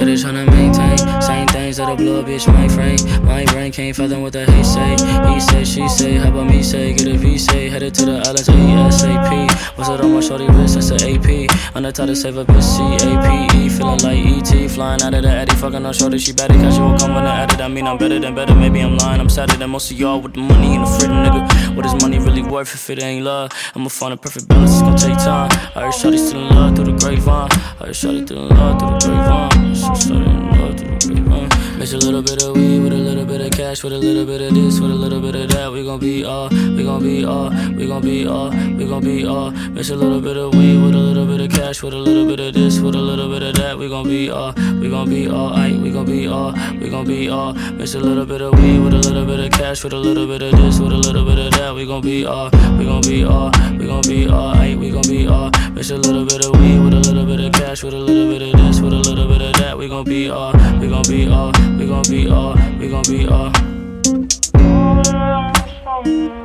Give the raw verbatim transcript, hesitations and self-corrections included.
said they tryna maintain same things that'll blow a bitch my frame. My brain can't fathom what the hate say. He say, she say, how about me say? Get a V say, headed to the islands ASAP. What's it on my shorty wrist? That's an A P. On the top to save a bitch C A P E. Feeling like E T, flying out of the Addy. Fucking on shorty, she better casual. Come when I added. I mean I'm better than better. Maybe I'm lying. I'm sadder than most of y'all with the money and the freedom, nigga. What is money really worth if it ain't love? I'ma find a perfect balance. It's gonna take time. I heard shorty still in love through the grapevine. I heard shorty still in love through the grapevine. So shorty in love through the grapevine. Mix a little bit of weed with a little bit of cash, with a little bit of this, with a little bit of that. We gon' be all, we gon' be all, we gon' be all, we gon' be all. Mix a little bit of weed with a little bit of cash, with a little bit of this, with a little bit of that. We gon' be all, we gon' be all, aight, we gon' be all, we gon' be all. Mix a little bit of weed with a little bit of cash, with a little bit of this, with a little bit of that. We gon' be all, we gon' be all, we gon' be all, aight, we gon' be all. Mix a little bit of weed with a little bit of cash, with a little bit of this, with a little bit of that. We gon' be all, we gon' be all, we gon' be all, we gon' be all.